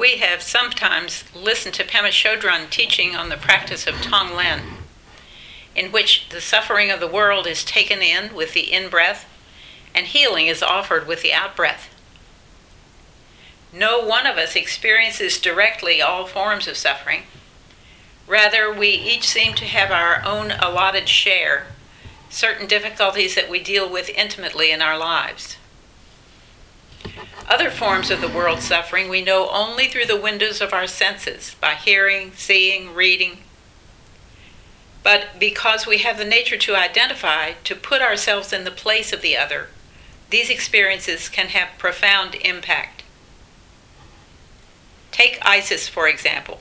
We have sometimes listened to Pema Chodron teaching on the practice of Tonglen, in which the suffering of the world is taken in with the in-breath and healing is offered with the out-breath. No one of us experiences directly all forms of suffering. Rather, we each seem to have our own allotted share, certain difficulties that we deal with intimately in our lives. Other forms of the world's suffering we know only through the windows of our senses, by hearing, seeing, reading. But because we have the nature to identify, to put ourselves in the place of the other, these experiences can have profound impact. Take ISIS, for example.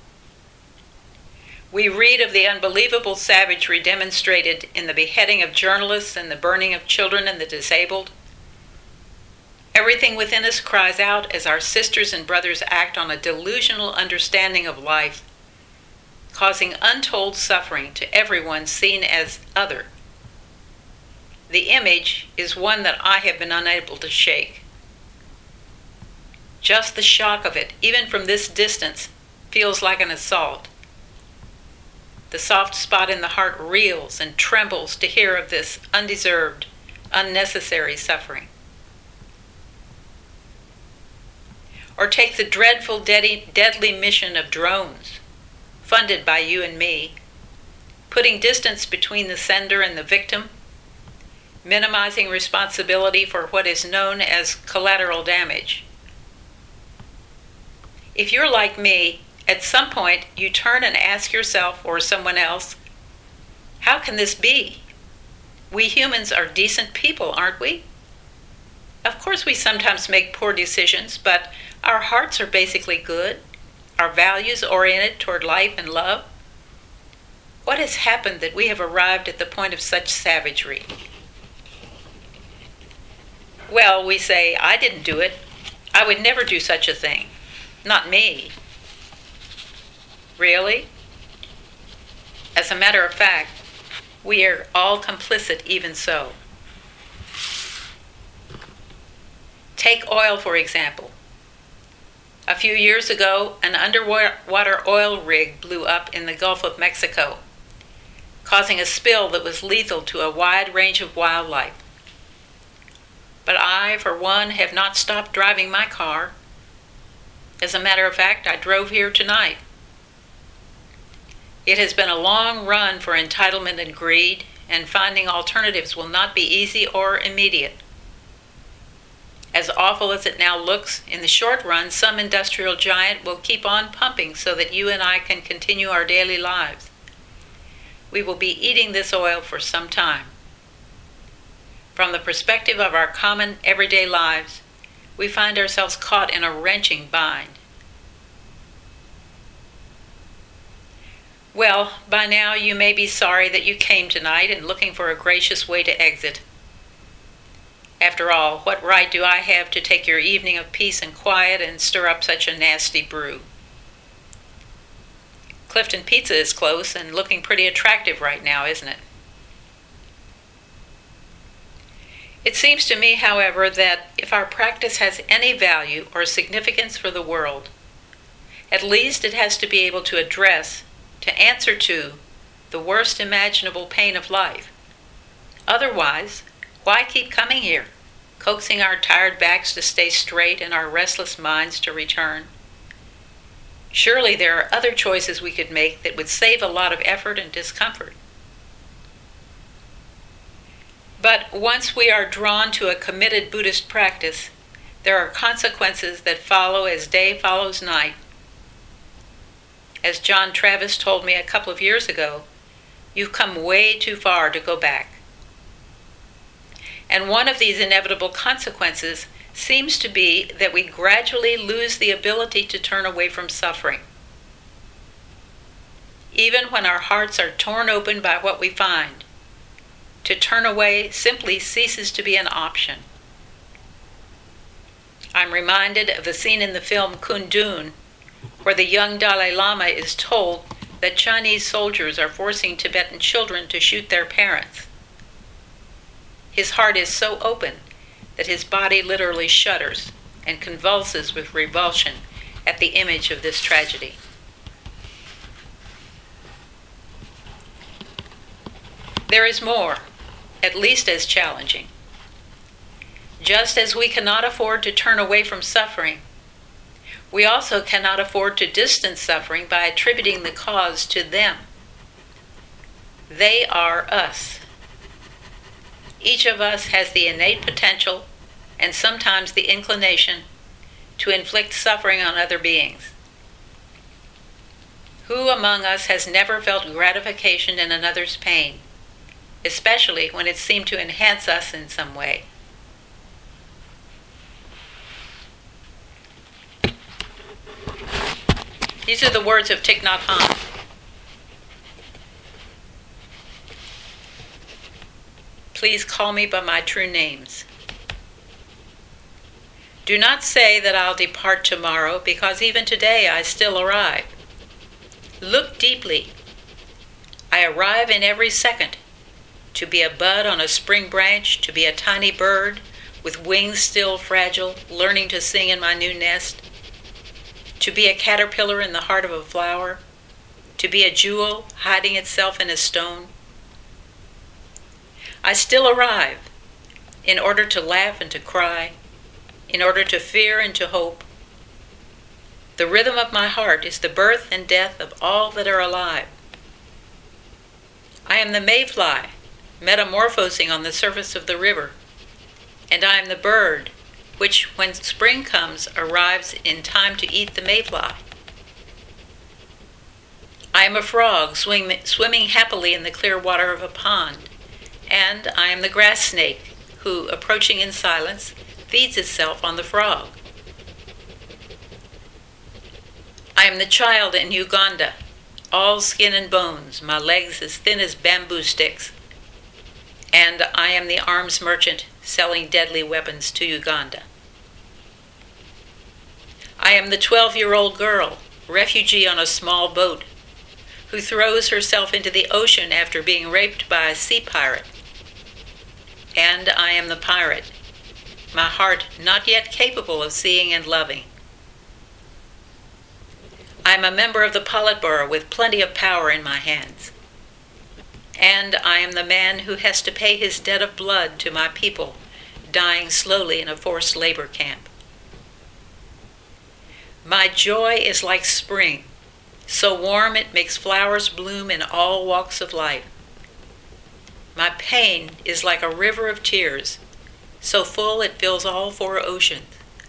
We read of the unbelievable savagery demonstrated in the beheading of journalists and the burning of children and the disabled. Everything within us cries out as our sisters and brothers act on a delusional understanding of life, causing untold suffering to everyone seen as other. The image is one that I have been unable to shake. Just the shock of it, even from this distance, feels like an assault. The soft spot in the heart reels and trembles to hear of this undeserved, unnecessary suffering. Or take the dreadful, deadly mission of drones, funded by you and me, putting distance between the sender and the victim, minimizing responsibility for what is known as collateral damage. If you're like me, at some point you turn and ask yourself or someone else, how can this be? We humans are decent people, aren't we? Of course we sometimes make poor decisions, but our hearts are basically good, our values oriented toward life and love. What has happened that we have arrived at the point of such savagery? Well, we say, I didn't do it. I would never do such a thing. Not me. Really? As a matter of fact, we are all complicit even so. Take oil, for example. A few years ago, an underwater oil rig blew up in the Gulf of Mexico, causing a spill that was lethal to a wide range of wildlife. But I, for one, have not stopped driving my car. As a matter of fact, I drove here tonight. It has been a long run for entitlement and greed, and finding alternatives will not be easy or immediate. As awful as it now looks, in the short run, some industrial giant will keep on pumping so that you and I can continue our daily lives. We will be eating this oil for some time. From the perspective of our common everyday lives, we find ourselves caught in a wrenching bind. Well, by now you may be sorry that you came tonight and looking for a gracious way to exit. After all, what right do I have to take your evening of peace and quiet and stir up such a nasty brew? Clifton Pizza is close and looking pretty attractive right now, isn't it? It seems to me, however, that if our practice has any value or significance for the world, at least it has to be able to address, to answer to, the worst imaginable pain of life. Otherwise, why keep coming here, coaxing our tired backs to stay straight and our restless minds to return? Surely there are other choices we could make that would save a lot of effort and discomfort. But once we are drawn to a committed Buddhist practice, there are consequences that follow as day follows night. As John Travis told me a couple of years ago, you've come way too far to go back. And one of these inevitable consequences seems to be that we gradually lose the ability to turn away from suffering. Even when our hearts are torn open by what we find, to turn away simply ceases to be an option. I'm reminded of the scene in the film Kundun, where the young Dalai Lama is told that Chinese soldiers are forcing Tibetan children to shoot their parents. His heart is so open that his body literally shudders and convulses with revulsion at the image of this tragedy. There is more, at least as challenging. Just as we cannot afford to turn away from suffering, we also cannot afford to distance suffering by attributing the cause to them. They are us. Each of us has the innate potential and sometimes the inclination to inflict suffering on other beings. Who among us has never felt gratification in another's pain, especially when it seemed to enhance us in some way? These are the words of Thich Nhat Hanh. Please call me by my true names. Do not say that I'll depart tomorrow, because even today I still arrive. Look deeply. I arrive in every second, to be a bud on a spring branch, to be a tiny bird with wings still fragile, learning to sing in my new nest, to be a caterpillar in the heart of a flower, to be a jewel hiding itself in a stone. I still arrive, in order to laugh and to cry, in order to fear and to hope. The rhythm of my heart is the birth and death of all that are alive. I am the mayfly, metamorphosing on the surface of the river, and I am the bird, which, when spring comes, arrives in time to eat the mayfly. I am a frog swimming happily in the clear water of a pond, and I am the grass snake, who, approaching in silence, feeds itself on the frog. I am the child in Uganda, all skin and bones, my legs as thin as bamboo sticks. And I am the arms merchant selling deadly weapons to Uganda. I am the 12-year-old girl, refugee on a small boat, who throws herself into the ocean after being raped by a sea pirate. And I am the pirate, my heart not yet capable of seeing and loving. I am a member of the Politburo with plenty of power in my hands. And I am the man who has to pay his debt of blood to my people, dying slowly in a forced labor camp. My joy is like spring, so warm it makes flowers bloom in all walks of life. My pain is like a river of tears, so full it fills all four oceans.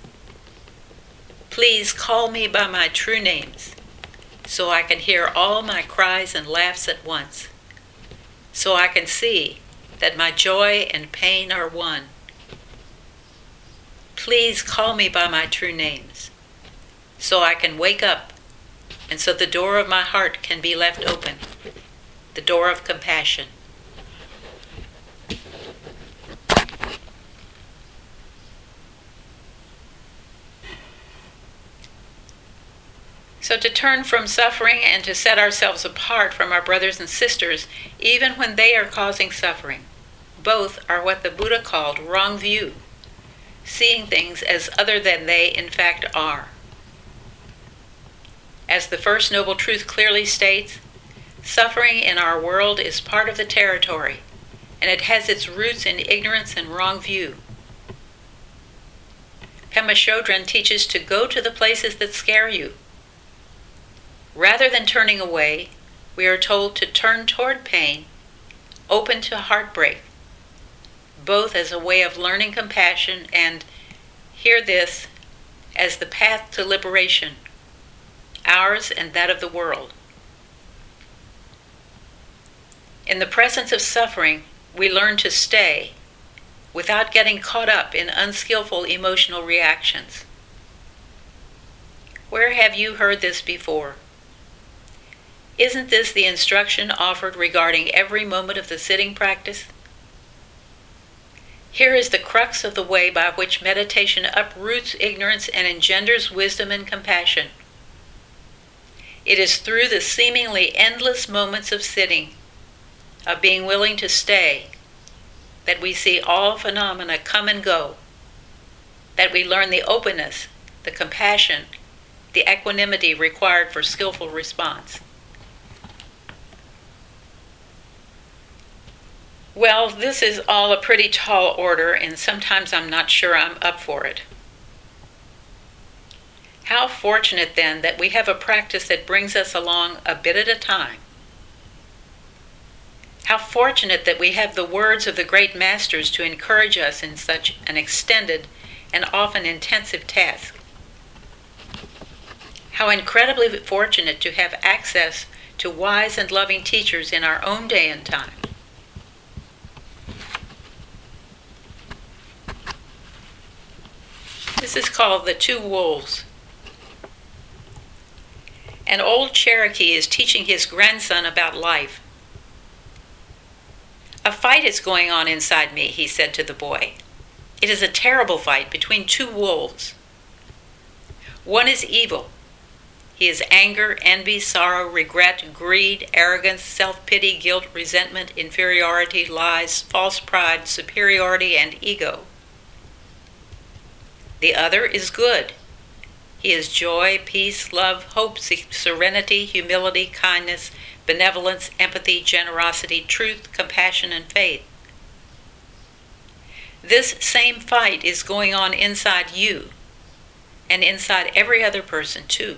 Please call me by my true names, so I can hear all my cries and laughs at once, so I can see that my joy and pain are one. Please call me by my true names, so I can wake up, and so the door of my heart can be left open, the door of compassion. So to turn from suffering and to set ourselves apart from our brothers and sisters, even when they are causing suffering, both are what the Buddha called wrong view, seeing things as other than they in fact are. As the First Noble Truth clearly states, suffering in our world is part of the territory, and it has its roots in ignorance and wrong view. Pema Chodron teaches to go to the places that scare you. Rather than turning away, we are told to turn toward pain, open to heartbreak, both as a way of learning compassion and, hear this, as the path to liberation, ours and that of the world. In the presence of suffering, we learn to stay without getting caught up in unskillful emotional reactions. Where have you heard this before? Isn't this the instruction offered regarding every moment of the sitting practice? Here is the crux of the way by which meditation uproots ignorance and engenders wisdom and compassion. It is through the seemingly endless moments of sitting, of being willing to stay, that we see all phenomena come and go, that we learn the openness, the compassion, the equanimity required for skillful response. Well, this is all a pretty tall order, and sometimes I'm not sure I'm up for it. How fortunate, then, that we have a practice that brings us along a bit at a time. How fortunate that we have the words of the great masters to encourage us in such an extended and often intensive task. How incredibly fortunate to have access to wise and loving teachers in our own day and time. This is called The Two Wolves. An old Cherokee is teaching his grandson about life. "A fight is going on inside me," he said to the boy. "It is a terrible fight between two wolves. One is evil. He is anger, envy, sorrow, regret, greed, arrogance, self-pity, guilt, resentment, inferiority, lies, false pride, superiority, and ego. The other is good. He is joy, peace, love, hope, serenity, humility, kindness, benevolence, empathy, generosity, truth, compassion, and faith. This same fight is going on inside you and inside every other person too."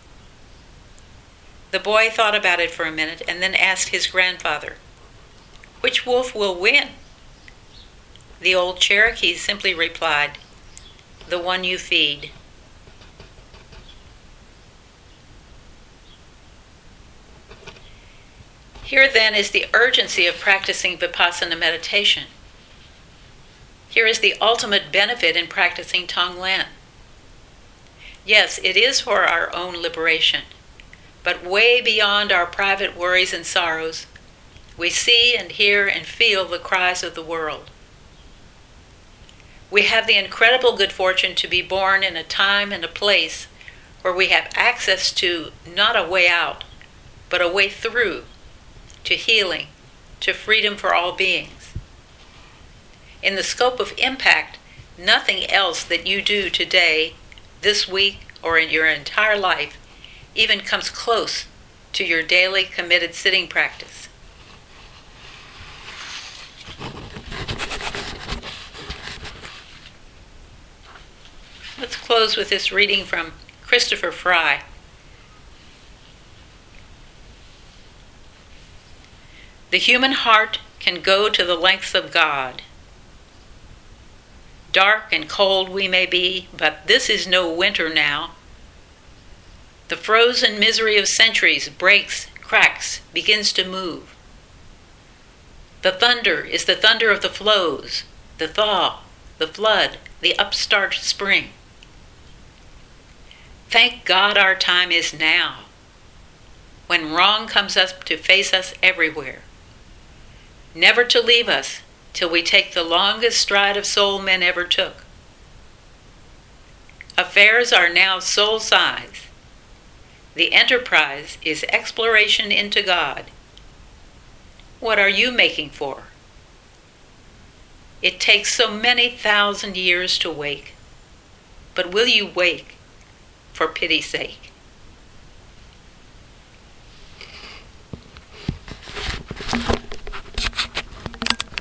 The boy thought about it for a minute and then asked his grandfather, "Which wolf will win?" The old Cherokee simply replied, "The one you feed." Here then is the urgency of practicing Vipassana meditation. Here is the ultimate benefit in practicing Tonglen. Yes, it is for our own liberation, but way beyond our private worries and sorrows, we see and hear and feel the cries of the world. We have the incredible good fortune to be born in a time and a place where we have access to not a way out, but a way through, to healing, to freedom for all beings. In the scope of impact, nothing else that you do today, this week, or in your entire life even comes close to your daily committed sitting practice. Let's close with this reading from Christopher Fry. "The human heart can go to the lengths of God. Dark and cold we may be, but this is no winter now. The frozen misery of centuries breaks, cracks, begins to move. The thunder is the thunder of the flows, the thaw, the flood, the upstart spring. Thank God our time is now, when wrong comes up to face us everywhere, never to leave us till we take the longest stride of soul men ever took. Affairs are now soul size. The enterprise is exploration into God. What are you making for? It takes so many thousand years to wake, but will you wake for pity's sake?"